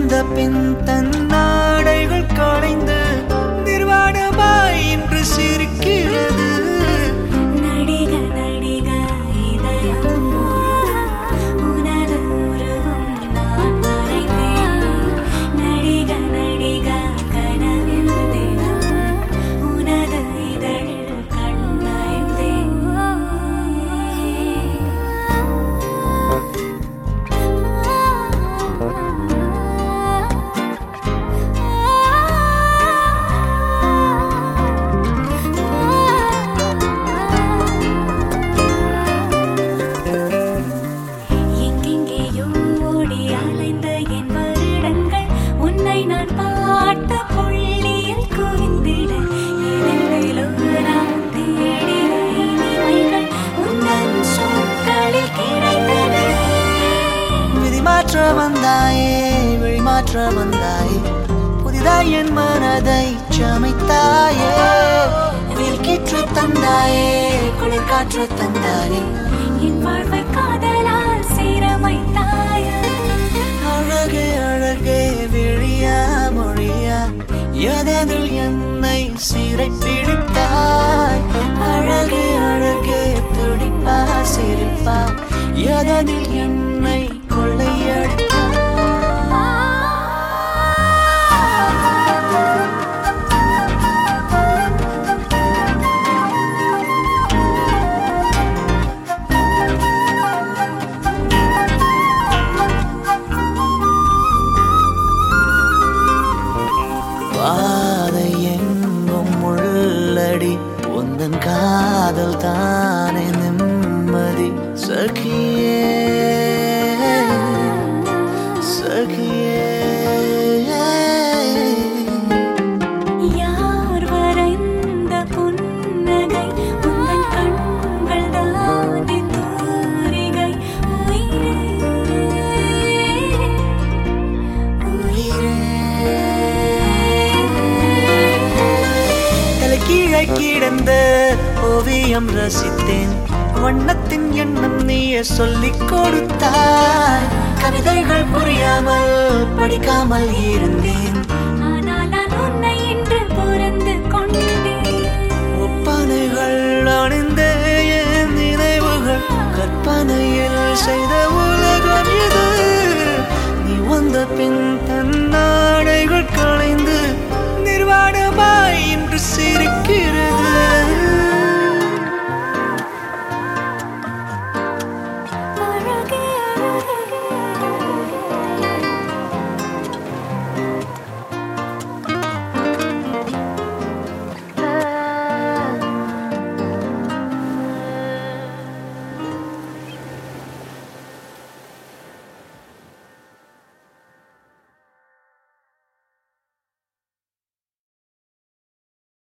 வந்த பின் தன்னாடைகள் களைந்து நிர்வாணமாய் இன்று சிரிக்கிறது. நடிக நடிக இதயம் உனது உருவம் நான் வரைந்தேன். நடிக நடிக கனவில் தினம் உனது இதழில் கண்ணயந்தேன். எங்கெங்கேயோ ஓடி அலைந்த என் வருடங்கள் உன்னை நான் பார்த்த புள்ளியில் குவிந்திட எதிலோ நான் தேடிய இனிமைகள் உந்தன் சொற்களில் கிடைத்தது. விதி மாற்ற வந்தாயே, வழி மாற்ற வந்தாயே, புதிதாய் என் மனதை சமைத்தாயே. வில்கிற்று தந்தாயே, குளிர் காற்று தந்தாயே, என் வாழ்வை காதலால் சீரமைத்தாய. அழகே அழகே விழியா மொழியா எதில் என்னை சிறை பிடித்தாய். அழகே அழகே துடிப்பா சிரிப்பா எதில் என்னை கொள்ளையடித்தாய். பாதை எங்கும் உள்ளடி உந்தன் காதல் தானே நிம்மதி. சகியே சகியே யார் வரைந்த புன்னகை உந்தன் கண்கள் தானே தூரிகை. கீழே கிடந்த ஓவியம் ரசித்தேன். வண்ணத்தின் எண்ணம் நீயே சொல்லிக் கொடுத்தாய். கவிதைகள் புரியாமல் படிக்காமல் இருந்தேன். ஆனால் நான் உன்னை இன்று புரிந்து கொண்டேன். ஒப்பனைகள் அணிந்த என் நினைவுகள் கற்பனையில் செய்த உலகம் இது. நீ வந்த பின் தன்னாடைகள் களைந்து நிர்வாணமாய் இன்று சிரிக்கு